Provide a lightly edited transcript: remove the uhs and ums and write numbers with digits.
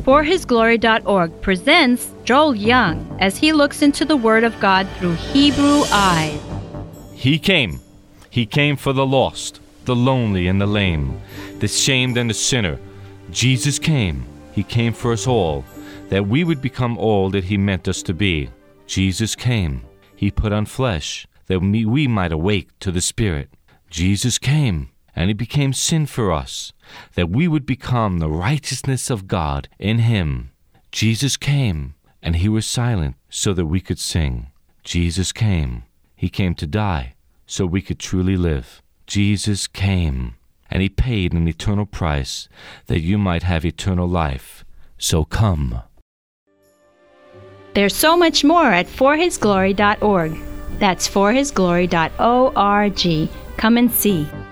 ForHisGlory.org presents Joel Young as he looks into the Word of God through Hebrew eyes. He came. He came for the lost, the lonely and the lame, the shamed and the sinner. Jesus came. He came for us all, that we would become all that He meant us to be. Jesus came. He put on flesh, that we might awake to the Spirit. Jesus came, and He became sin for us, that we would become the righteousness of God in Him. Jesus came, and He was silent so that we could sing. Jesus came. He came to die so we could truly live. Jesus came, and He paid an eternal price that you might have eternal life. So come. There's so much more at ForHisGlory.org. That's ForHisGlory.org. Come and see.